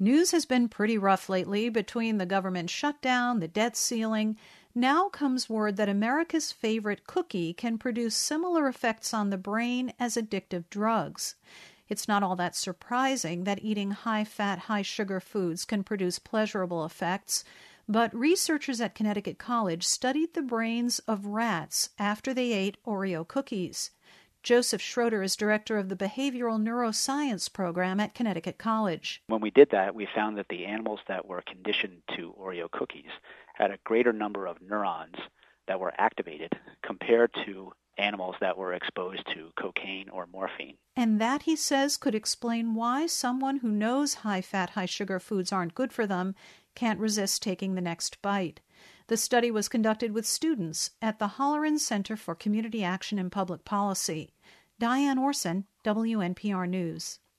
News has been pretty rough lately between the government shutdown, the debt ceiling. Now comes word that America's favorite cookie can produce similar effects on the brain as addictive drugs. It's not all that surprising that eating high-fat, high-sugar foods can produce pleasurable effects, but researchers at Connecticut College studied the brains of rats after they ate Oreo cookies. Joseph Schroeder is director of the Behavioral Neuroscience program at Connecticut College. When we did that, we found that the animals that were conditioned to Oreo cookies had a greater number of neurons that were activated compared to animals that were exposed to cocaine or morphine. And that, he says, could explain why someone who knows high-fat, high-sugar foods aren't good for them can't resist taking the next bite. The study was conducted with students at the Holleran Center for Community Action and Public Policy. Diane Orson, WNPR News.